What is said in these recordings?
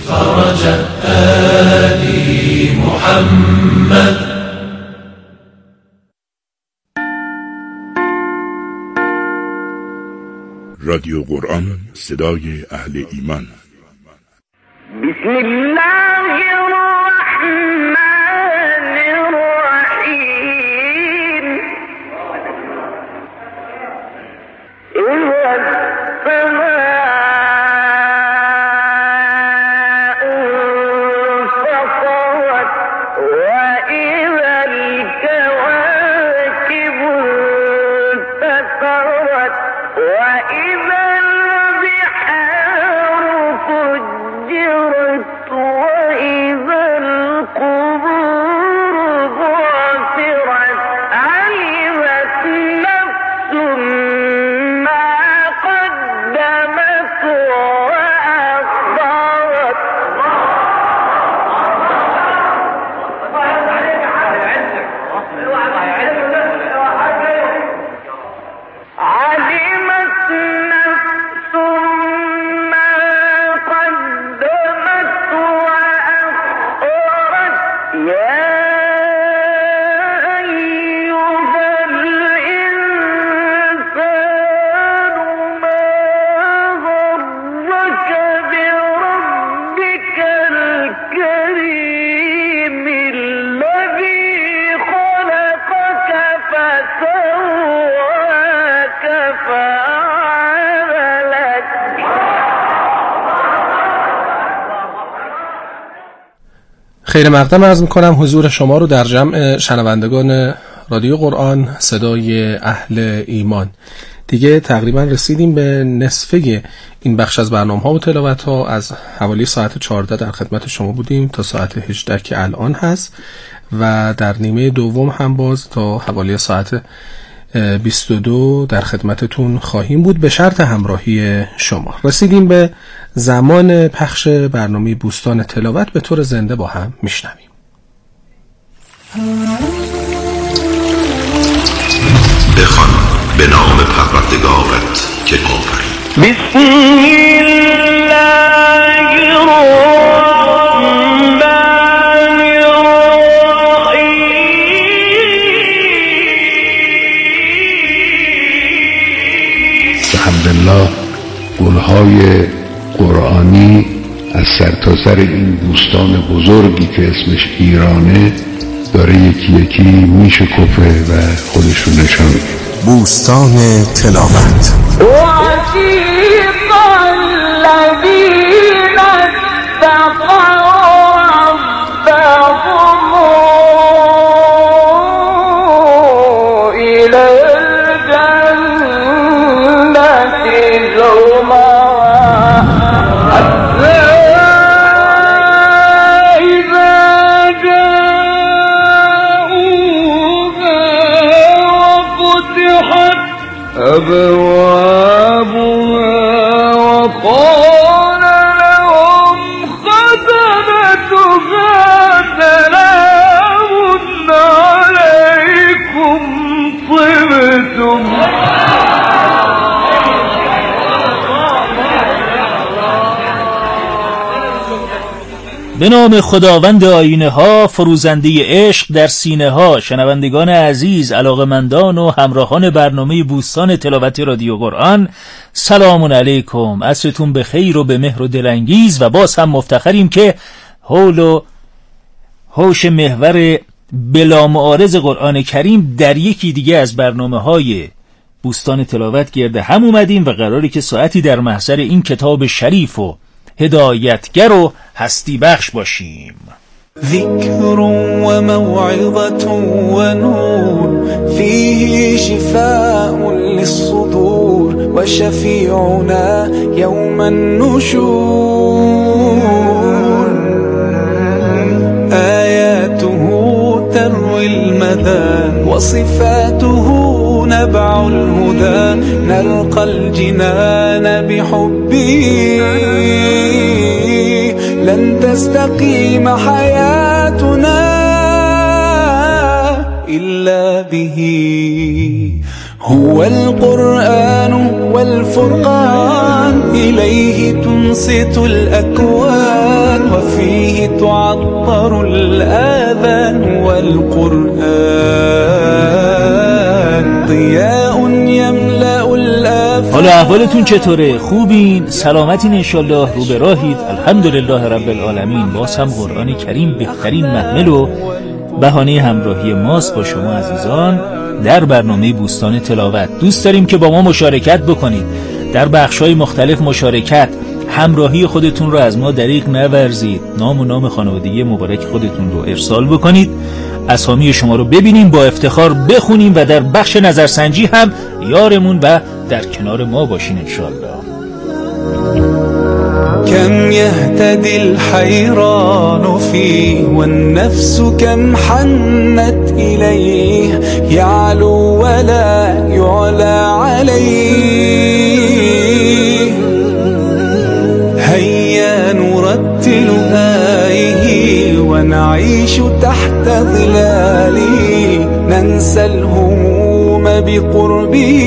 فرج آل محمد. رادیو قرآن، صدای اهل ایمان. بسم الله الرحمن الرحیم. اذا السماء انفطرت واذا الكواكب انتثرت واذا البحار فجرت واذا القبور بعثرت علمت نفس ما قدمت وأخرت. علمت نفس ما قدمت وأخرت. يا أيها الإنسان ما غرك بربك الكريم الذي خلقك فسواك فعدلك. خیر مقدم عرض میکنم حضور شما رو در جمع شنوندگان رادیو قرآن، صدای اهل ایمان. دیگه تقریبا رسیدیم به نصفه این بخش از برنامه ها و تلاوت ها. از حوالی ساعت 14 در خدمت شما بودیم تا ساعت 18 که الان هست و در نیمه دوم هم باز تا حوالی ساعت 22 در خدمتتون خواهیم بود به شرط همراهی شما. رسیدیم به زمان پخش برنامه بوستان تلاوت، به طور زنده با هم میشنویم. بخوان به نام پروردگارت که آفرید. بسم الله الرحمن الرحیم. الحمدلله گلهای قرآنی از سرتاسر این بوستان بزرگی که اسمش ایرانه داره یکی یکی میشکفه و خودش رو نشان میده. بوستان تلاوت. وَسِيقَ الَّذِينَ اتَّقَوْا رَبَّهُمْ إِلَى الْجَنَّةِ زُمَرًا حَتَّى إِذَا جَاءُوهَا وَفُتِحَتْ أبوابها وقال لهم خزنتها سلام عليكم طبتم. به نام خداوند آینه ها، فروزنده عشق در سینه ها. شنوندگان عزیز، علاقمندان و همراهان برنامه بوستان تلاوت رادیو قرآن، سلام علیکم. عصرتون به خیر و به مهر و دلانگیز و باز هم مفتخریم که حول و حوش محور بلا معارض قرآن کریم در یکی دیگه از برنامه های بوستان تلاوت گرد هم اومدیم و قراره که ساعتی در محضر این کتاب شریف و هدایتگر و هستی بخش باشیم. ذكر وموعظة ونور فيه شفاء للصدور وشفيعنا يوم النشور آياته تروي المدى وصفاته نبع الهدى نلقى الجنان بحبه لن تستقيم حياتنا إلا به هو القرآن والفرقان إليه تنصت الأكوان تعطر الآذان والقرآن ضياء يملأ الآفاق. حالا احوالتون چطوره؟ خوبین؟ سلامتین؟ انشالله رو به راهید؟ الحمدلله رب العالمین. باز هم قرآن کریم بهترین محمل و بهانه همراهی ماست با شما عزیزان در برنامه بوستان تلاوت. دوست داریم که با ما مشارکت بکنید، در بخش‌های مختلف مشارکت، همراهی خودتون رو از ما دریغ نورزید. نام و نام خانوادگی مبارک خودتون رو ارسال بکنید، اسامی شما رو ببینیم، با افتخار بخونیم و در بخش نظرسنجی هم یارمون و در کنار ما باشین انشالله. كم يهتدي الحيران فيه والنفس كم حنت إليه يعلو ولا يعلى عليه هيا نرتل آيه ونعيش تحت ظلاله ننسى الهموم بقربه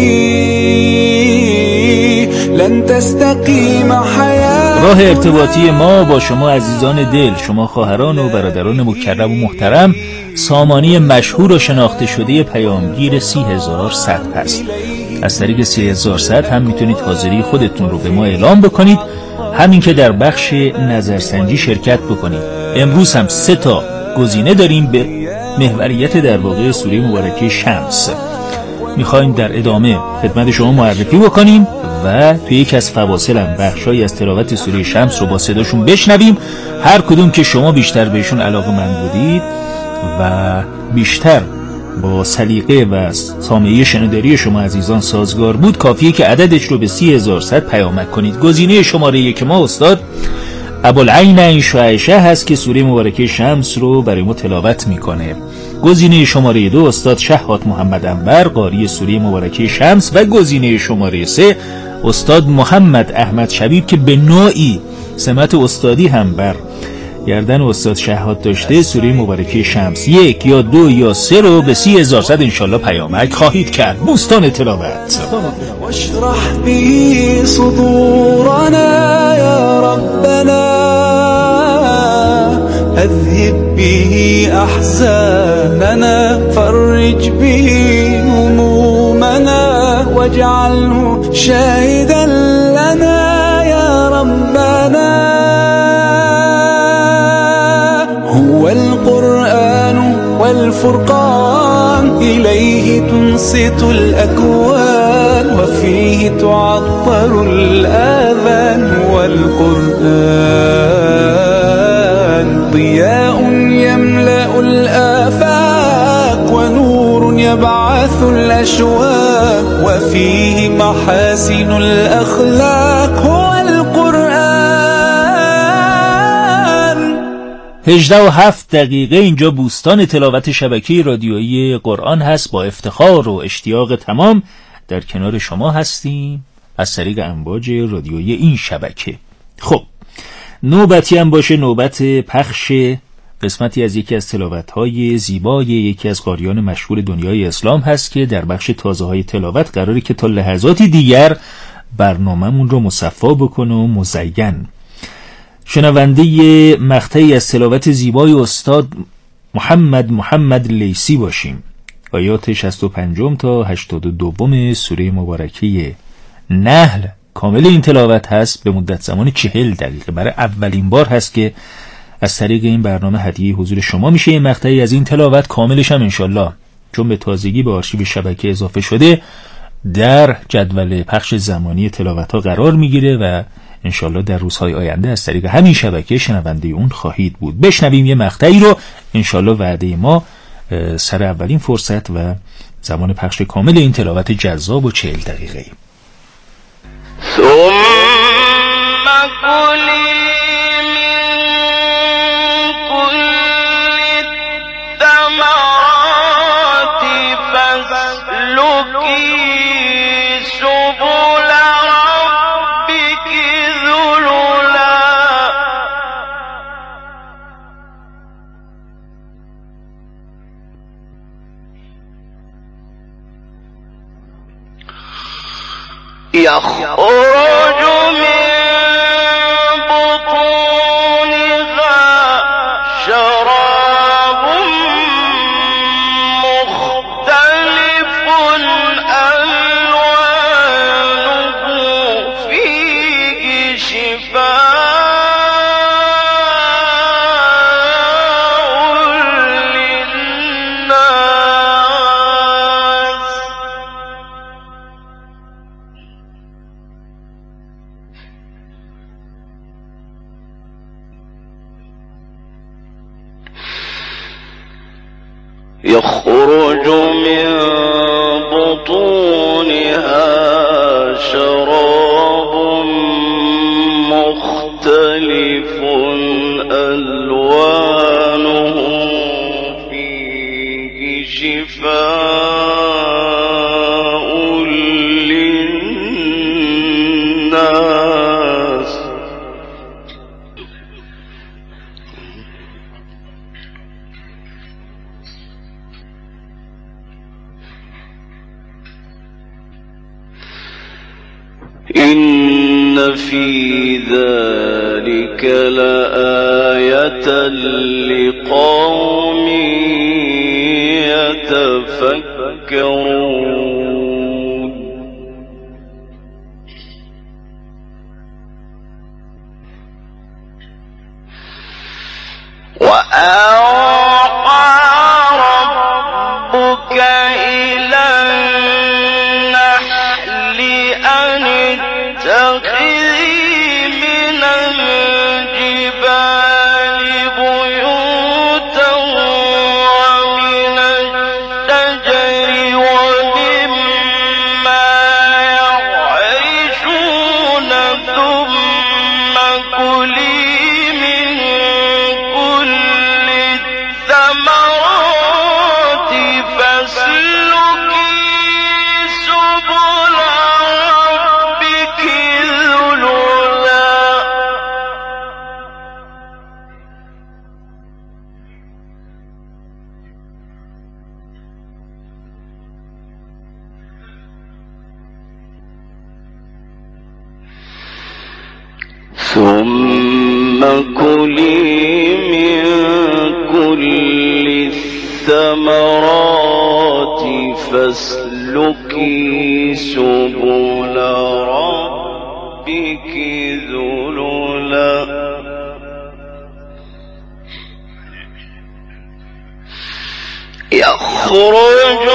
لن تستقيم حياة. راه ارتباطی ما با شما عزیزان دل، شما خواهران و برادران مکرم و محترم، سامانی مشهور و شناخته شده پیامگیر 30100 هست. از طریق 30100 هم میتونید حاضری خودتون رو به ما اعلام بکنید، همین که در بخش نظرسنجی شرکت بکنید. امروز هم 3 تا گزینه داریم به محوریت در واقع سوره مبارکه شمس. میخوایم در ادامه خدمت شما معرفی بکنیم و توی یکی از فواصل هم بخشایی از تلاوت سوره شمس رو با صداشون بشنویم. هر کدوم که شما بیشتر بهشون علاقه‌مند بودید و بیشتر با سلیقه و سامعه شنوداری شما عزیزان سازگار بود، کافیه که عددش رو به 30100 پیامک کنید. گزینه شماره 1 ما استاد ابوالعین شعیشه هست که سوره مبارکه شمس رو برای ما تلاوت میکنه. گزینه شماره 2 استاد شهاب محمد انور قاری سوره مبارکه شمس و گزینه شماره 3 استاد محمد احمد شبیب که به نوعی سمت استادی هم بر گردن استاد شهاب داشته سوره مبارکه شمس. 1 یا 2 یا 3 رو به 30100 انشالله پیامک خواهید کرد. بوستان تلاوت. واشرح به صدورنا یا ربنا اذهب به احزاننا فرج به همومنا واجعله شاهدا لنا یا ربنا هو القرآن والفرقان إليه تنصت الأكوان وفيه تعطر الآذان والقرآن ضياء يملأ الآفاق ونور يبعث الأشواق وفيه محاسن الأخلاق هو القرآن. 18:07 اینجا بوستان تلاوت شبکه رادیویی قرآن هست. با افتخار و اشتیاق تمام در کنار شما هستیم از طریق امواج رادیویی این شبکه. خب نوبتی هم باشه نوبت پخش قسمتی از یکی از تلاوت‌های زیبای یکی از قاریان مشهور دنیای اسلام هست که در بخش تازه‌های تلاوت قراره که تا لحظاتی دیگر برنامه‌مون رو مصفا بکنه و مزین. شنونده مقطعی از تلاوت زیبای استاد محمد لیثی باشیم. آیات 65 تا 82 سوره مبارکه نحل کامل این تلاوت هست به مدت زمان 40 دقیقه. برای اولین بار هست که از طریق این برنامه هدیه حضور شما میشه. این مقطعی از این تلاوت کاملش هم انشالله چون به تازگی به آرشیو شبکه اضافه شده در جدول پخش زمانی تلاوت ها قرار میگیره و انشالله در روزهای آینده از طریق همین شبکه شنونده اون خواهید بود. بشنویم یه مقطعی رو انشالله وعده ما سر اولین فرصت و زمان پخش کامل این تلاوت جذاب و 40 دقیقه‌ای. يخرج من بطونها يخرج من بطونها شراب مختلف ألوانه فيه شفاء للناس إن في ذلك لآية لقوم يتفكرون وأوحى ربك إلى النحل أن اتخذي من الجبال بيوتا ومن الشجر ومما يعرشون ثم كلي من كل الثمرات فاسلكي سبل ربك ذللا ثم كلي من كل الثمرات فاسلكي سبل ربك ذللا يخرج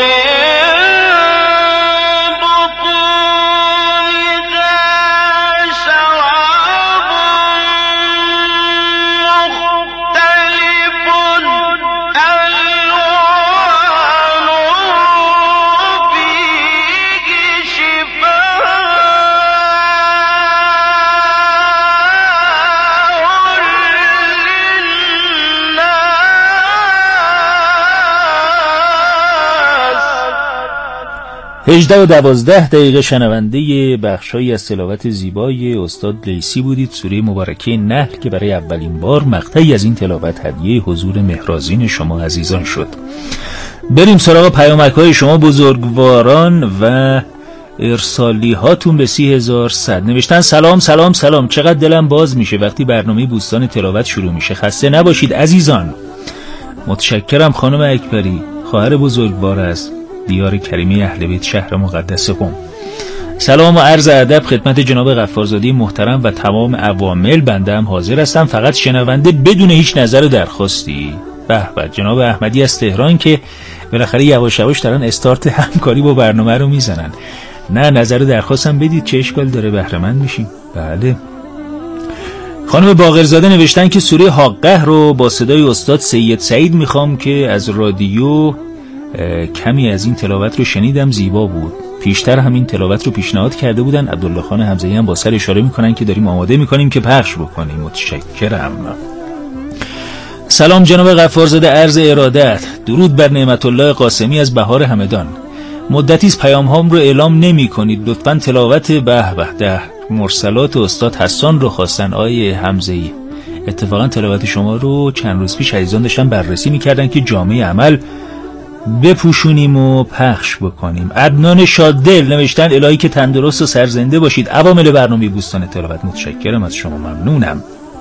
هجده و 12 دقیقه شنونده بخشایی از تلاوت زیبای استاد لیثی بودید. سوره مبارکه نحل که برای اولین بار مقطعی از این تلاوت هدیه حضور مهرازین شما عزیزان شد. بریم سراغ پیامک‌های شما بزرگواران و ارسالی هاتون به 30100. نوشتن سلام سلام سلام، چقدر دلم باز میشه وقتی برنامه بوستان تلاوت شروع میشه. خسته نباشید عزیزان. متشکرم خانم اکبری، خواهر بزرگوار است دیار کریمی اهل بیت شهر مقدس قم. سلام و عرض ادب خدمت جناب غفارزاده محترم و تمام عوامل. بنده هم حاضر هستم، فقط شنونده بدون هیچ نظر و درخواستی. به به، جناب احمدی از تهران که بالاخره یواش یواش دارن استارت همکاری با برنامه رو میزنن. نه، نظر و درخواستم بدید، چه اشکال داره، بهره مند میشیم. بله. خانم باقرزاده نوشتن که سوره حاقه رو با صدای استاد سید سعید میخوام که از رادیو کمی از این تلاوت رو شنیدم، زیبا بود. پیشتر همین تلاوت رو پیشنهاد کرده بودن. عبدالله خان حمزه‌ای هم با سر اشاره میکنن که داریم آماده میکنیم که پخش بکنیم. متشکرم. سلام جناب غفارزاده، عرض ارادت. درود بر نعمت الله قاسمی از بهار همدان. مدتی از پیام هام رو اعلام نمی کنید، لطفاً تلاوت به ده مرسلات استاد حسان رو خواستن آقای حمزه‌ای. اتفاقا تلاوت شما رو چند روز پیش عزیزان داشتن بررسی میکردن که جامعه عمل بپوشونیم و پخش بکنیم. عدنان شاددل نوشتن الهی که تندرست و سرزنده باشید. عوامل برنامه بوستان تلاوت، متشکرم از شما، ممنونم.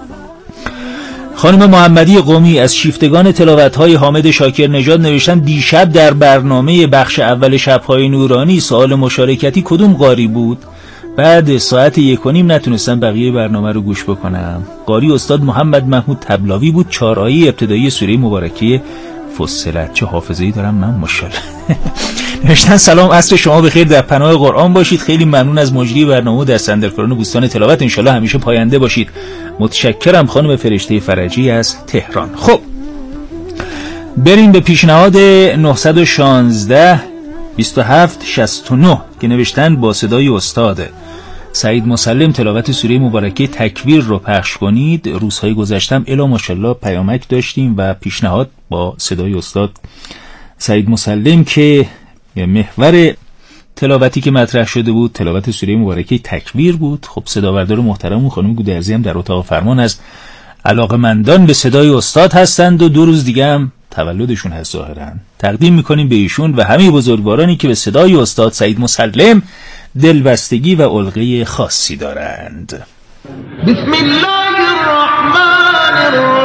خانم محمدی قمی از شیفتگان تلاوت‌های حامد شاکر نژاد نوشتن دیشب در برنامه بخش اول شب‌های نورانی سوال مشارکتی کدوم قاری بود؟ بعد ساعت 1:30 نتونستم بقیه برنامه رو گوش بکنم. قاری استاد محمد محمود طبلاوی بود. 4 آیه ابتدایی سوره مبارکه فصلت. چه حافظه‌ای دارم من، ماشاءالله. نوشتن سلام، عصر شما بخیر، در پناه قرآن باشید. خیلی ممنون از مجری برنامه و دستاندرکاران بوستان تلاوت، انشالله همیشه پاینده باشید. متشکرم خانم فرشته فرجی از تهران. خب بریم به پیشنهاد 916 2769 که نوشتن با صدای استاد سعید مسلم تلاوت سوره مبارکه تکویر رو پخش کنید. روزهای گذشتم الا ماشاءالله پیامک داشتیم و پیشنهاد با صدای استاد سعید مسلم که محور تلاوتی که مطرح شده بود تلاوت سوره مبارکه تکویر بود. خب صداوردار محترم خانم گودرزی هم در اتاق فرمان از علاقه‌مندان به صدای استاد هستند و 2 روز دیگه هم تولدشون هست ظاهراً. تقدیم میکنیم به ایشون و همه بزرگوارانی که به صدای استاد سعید مسلم دلبستگی و علقه خاصی دارند. بسم الله الرحمن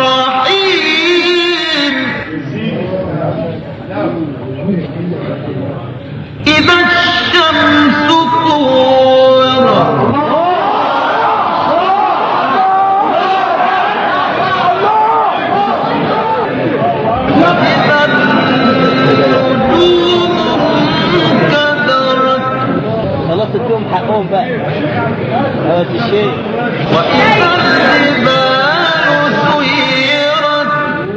الرحیم. اذا الشمس كورت تدوم حقهم بقى هذا الشيء. وإذا الجبال سيرت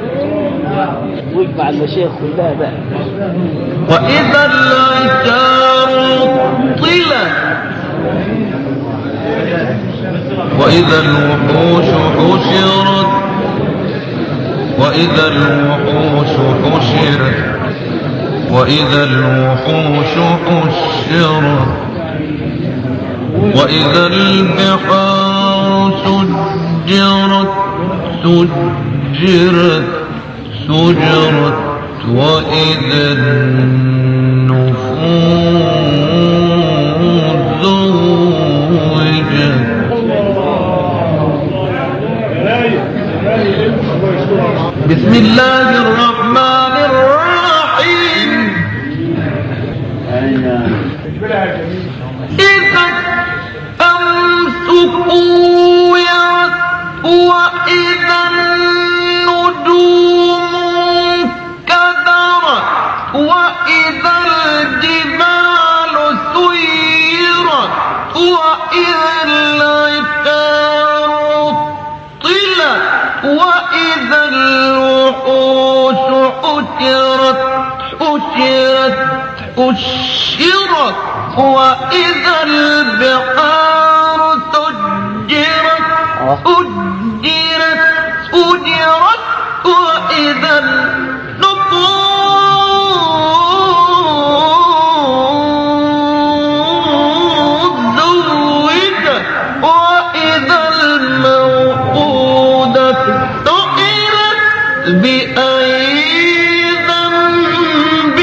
ويجمع المشايخ كلها بقى. وإذا العشار طلت وإذا الوحوش حشرت وإذا الوحوش حشرت وإذا الوحوش حشرت وإذا البحار سجرت سجرت سجرت وإذا النفوس زوجت. بسم الله الرحمن الرحيم. إذا الشمس كورت وإذا النجوم كدرت وإذا الجبال سيرت وإذا العشار طلت وإذا الوحوش حشرت حشرت حشرت وإذا البحار سجرت سجرت سجرت وإذا النفوس زوجت وإذا الموءودة سئلت بأي ذنب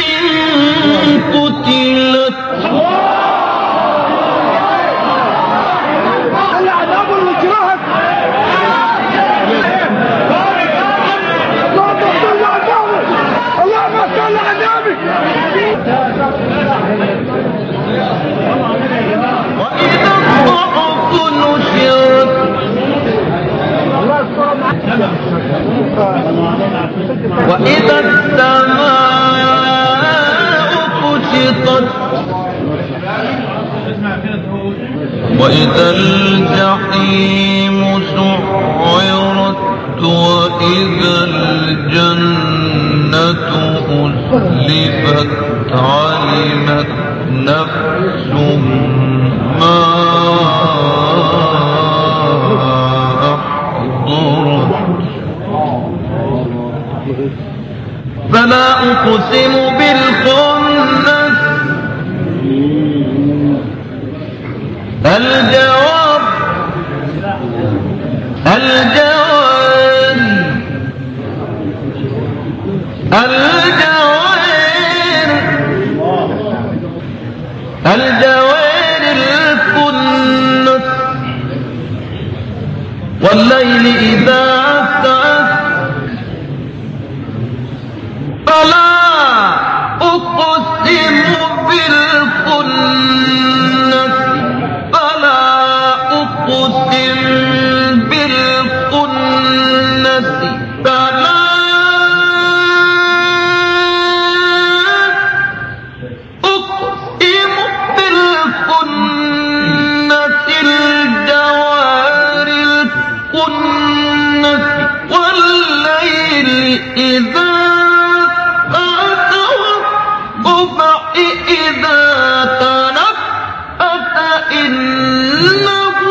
قتلت. وإذا الصحف نشرت وإذا السماء كشطت وإذا الجحيم سعرت وإذا الجنة أزلفت علمت نفس ما أحضرت. فلا أقسم بالخنس. الجواب الجوار الجوار الجوار الكنس والليل إذا عسعس. فلا أقسم بالخنس فلا أقسم بالخنس فلا أقسم بالخنس الجوار الكنس والليل إذا إنه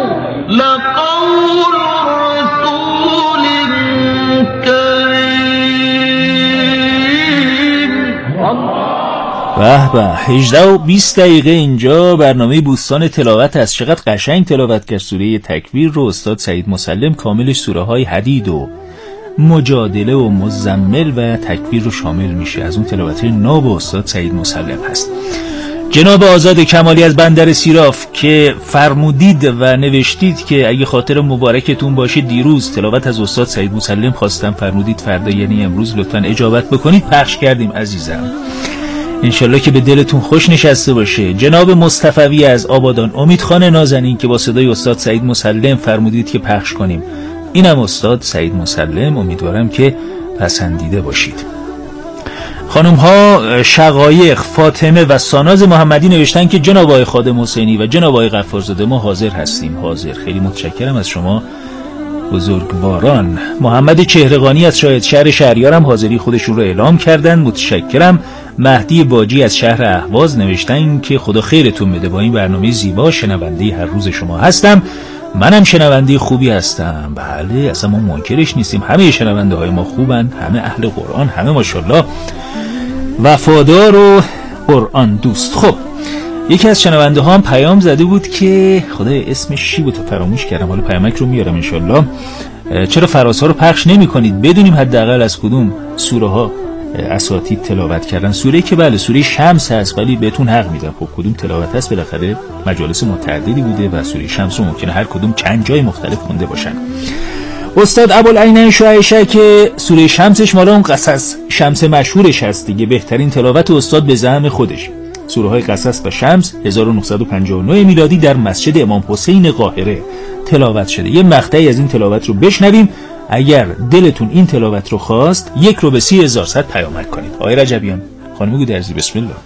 لقول رسول كريم. به به 18 و 20 دقیقه اینجا برنامه بوستان تلاوت است. چقدر قشنگ تلاوت کرد سوره تکویر رو استاد سعید مسلم. کاملش سوره های حدید و مجادله و مزمل و تکویر رو شامل میشه. از اون تلاوت ناب استاد سعید مسلم هست. جناب آزاد کمالی از بندر سیراف که فرمودید و نوشتید که اگه خاطر مبارکتون باشه دیروز تلاوت از استاد سعید مسلم خواستم، فرمودید فردا یعنی امروز لطفاً اجابت بکنید. پخش کردیم عزیزم، انشالله که به دلتون خوش نشسته باشه. جناب مصطفی از آبادان، امید خان نازنین که با صدای استاد سعید مسلم فرمودید که پخش کنیم، اینم استاد سعید مسلم، امیدوارم که پسندیده باشید. خانم ها شقایق، فاطمه و ساناز محمدی نوشتن که جناب آقای خادم حسینی و جناب آقای غفارزاده ما حاضر هستیم. حاضر، خیلی متشکرم از شما بزرگواران. محمد چهره‌قانی از شاهد شهر شهریار هم حاضری خودشون رو اعلام کردن، متشکرم. مهدی باجی از شهر اهواز نوشتن که خدا خیرتون بده، با این برنامه زیبا شنونده هر روز شما هستم. منم شنونده خوبی هستم. بله اصلا ما منکرش نیستیم، همه شنونده های ما خوبن، همه اهل قرآن، همه ماشاءالله وفادار و قرآن دوست. خب یکی از شنونده ها هم پیام زده بود که خدای اسمش چی بود فراموش کردم، حالا پیامک رو میارم انشالله. چرا فرازها رو پخش نمی کنید بدونیم حداقل از کدوم سوره ها اساتید تلاوت کردن. سوره که بله سوره شمس هست، ولی بهتون حق میدم خب کدوم تلاوت هست بالاخره مجالس متعددی بوده و سوره شمس رو ممکنه هر کدوم چند جای مختلف خونده باشن. استاد ابوالعینین شعیشه که سوره شمسش مال اون قصص شمس مشهورش هست دیگه، بهترین تلاوت استاد به زعم خودش. سوره های قصص و شمس 1959 میلادی در مسجد امام حسین قاهره تلاوت شده. یه مقطعی از این تلاوت رو بشنویم. اگر دلتون این تلاوت رو خواست 1 رو به 30,000 صد پیامک کنید. آقای رجبیان، خانم گودرزی، بسم الله.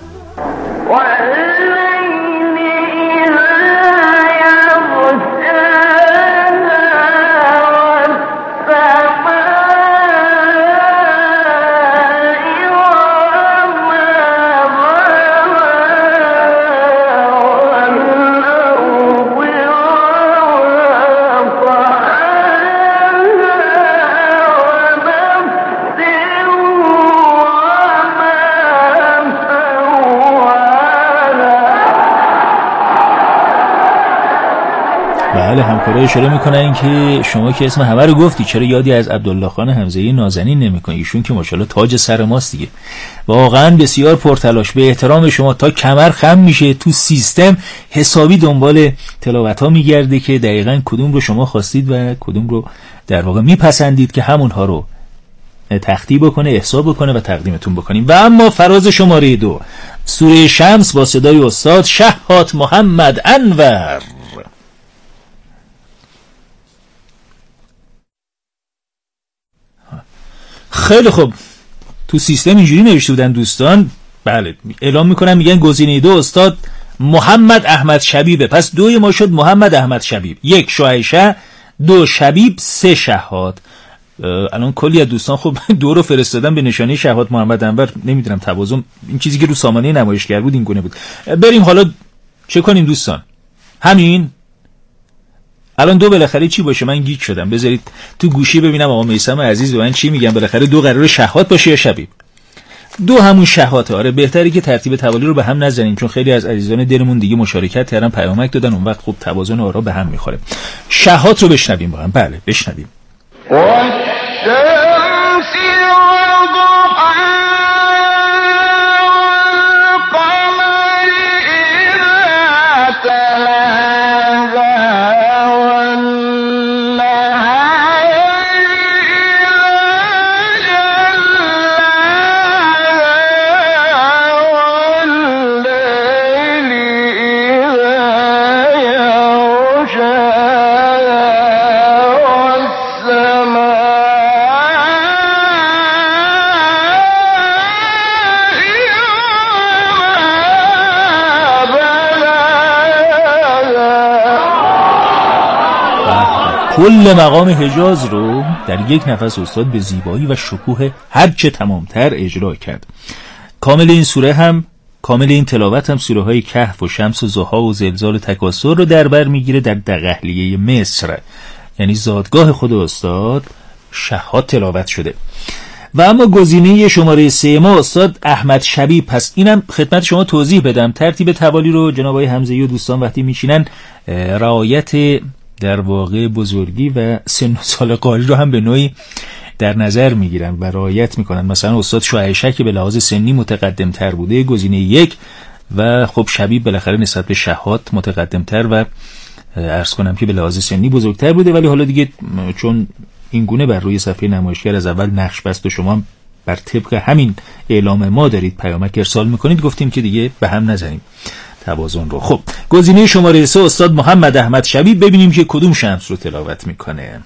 بله همکارای اشاره میکنن که شما که اسم همه رو گفتی چرا یادی از عبدالله خان حمزه‌ای نازنین نمیکنی؟ ایشون که ماشاءالله تاج سر ماست دیگه. واقعا بسیار پرتلاش، به احترام شما تا کمر خم میشه تو سیستم حسابی دنبال تلاوت ها میگرده که دقیقاً کدوم رو شما خواستید و کدوم رو در واقع میپسندید که همونها رو تختی بکنه، احساب بکنه و تقدیمتون بکنیم. و اما فراز شماره 2 سوره شمس با صدای استاد شهات محمد انور. خیلی خوب، تو سیستم اینجوری نوشته بودن دوستان. بله اعلام میکنم، میگن گزینه 2 استاد محمد احمد شبیبه. پس 2 ما شد محمد احمد شبیب، 1 شعیشه، 2 شبیب، 3 شهاد. الان کلی از دوستان خب 2 رو فرستادن به نشانه شهاد محمد انور. نمیدونم توازن این چیزی که رو سامانه نمایشگر بود این گونه بود. بریم حالا چه کنیم دوستان؟ همین الان 2 بالاخره چی باشه؟ من گیج شدم. بذارید تو گوشی ببینم آقا میثم عزیز به من چی میگن. بالاخره 2 قراره شهاد باشه یا شبیب؟ 2 همون شهاده. آره بهتره که ترتیب توالی رو به هم نزنیم، چون خیلی از عزیزان دلمون دیگه مشارکت کردن، پیامک دادن، اون وقت خوب توازن آرا به هم میخوره. شهاد رو بشنویم با هم. بله بشنویم. کل مقام حجاز رو در یک نفس استاد به زیبایی و شکوه هرچه تمامتر اجرا کرد. کامل این سوره هم کامل این تلاوت هم سوره های کهف و شمس و ضحی و زلزال و تکاثر رو در بر میگیره در دقهلیه مصر، یعنی زادگاه خود استاد شهاد تلاوت شده. و اما گزینه شماره 3 ما استاد احمد شبیب. پس اینم خدمت شما توضیح بدم، ترتیب توالی رو جناب آقای حمزه‌ای و دوستان وقتی میشینن رعایت در واقع بزرگی و سن و سال قاری رو هم به نوعی در نظر میگیرن و رعایت میکنن. مثلا استاد شعیشه که به لحاظ سنی متقدم تر بوده گزینه 1 و خب شبیب بالاخره نسبت به شهاد متقدم تر و عرض کنم که به لحاظ سنی بزرگتر بوده، ولی حالا دیگه چون این گونه بر روی صفحه نمایشگر از اول نقش بست و شما بر طبق همین اعلام ما دارید پیامک ارسال میکنید، گفتیم که دیگه به هم نزنیم توازن رو. خب گزینه شماره 3 استاد محمد احمد شبیب، ببینیم که کدوم شمس رو تلاوت میکنه.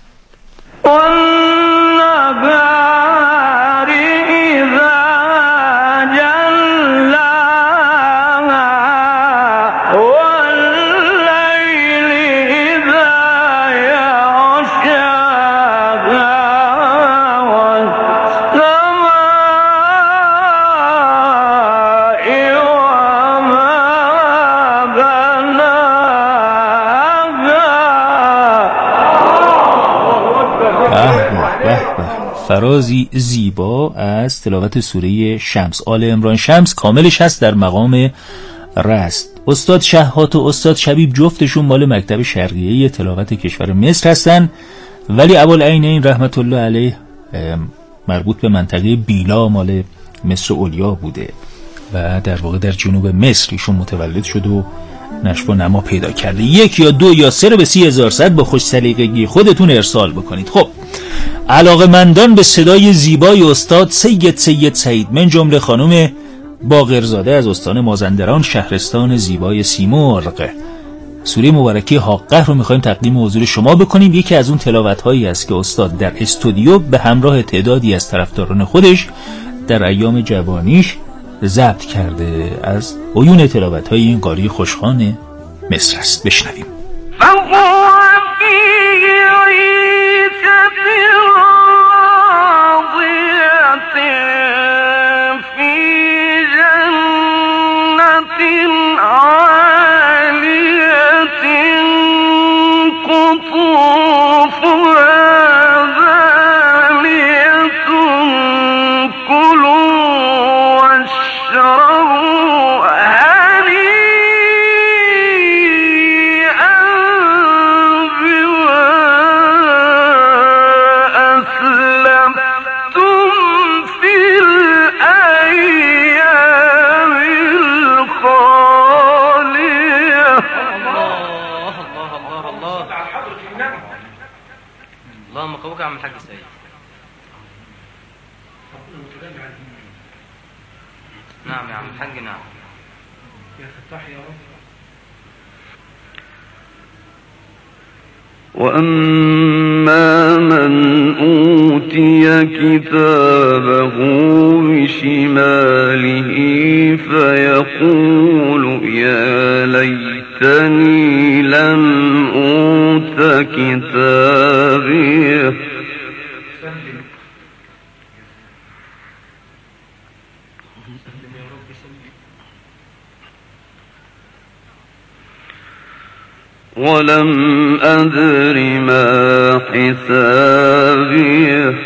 فرازی زیبا از تلاوت سوره شمس. آل عمران شمس کاملش هست در مقام رست. استاد شهات و استاد شبیب جفتشون مال مکتب شرقیه تلاوت کشور مصر هستن، ولی ابوالعینین رحمت الله علیه مربوط به منطقه بیلا مال مصر اولیا بوده و در واقع در جنوب مصر ایشون متولد شد و نشو و نما پیدا کرده. 1 یا 2 یا 3 رو به 30,000 صد با خوش سلیقگی خودتون ارسال بکنید. خب علاقه‌مندان به صدای زیبای استاد سید سعید من جمله خانم باقرزاده از استان مازندران شهرستان زیبای سیمرغ، سوره مبارکه حاقه رو میخوایم تقدیم حضور شما بکنیم. یکی از اون تلاوت هایی است که استاد در استودیو به همراه تعدادی از طرفداران خودش در ایام جوانیش ضبط کرده از عیون تلاوت های این قاری خوشخوان مصر است. بشنویم. اللهم قوك عم الحاج سيد. نعم يا عم الحاج نعم. يا فتاح يا رب. وأما من أوتي كتابه بشماله فيقول يا ليتني لم أوت كتابيه ولم أدر ما حسابيه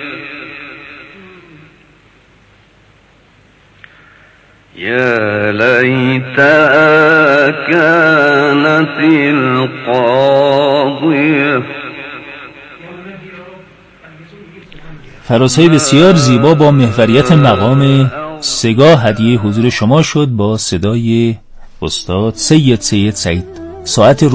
يا ليتها كانت القاضية. فرازهای بسیار زیبا با محوریت مقام سگاه هدیه حضور شما شد با صدای استاد سید سعید. ساعت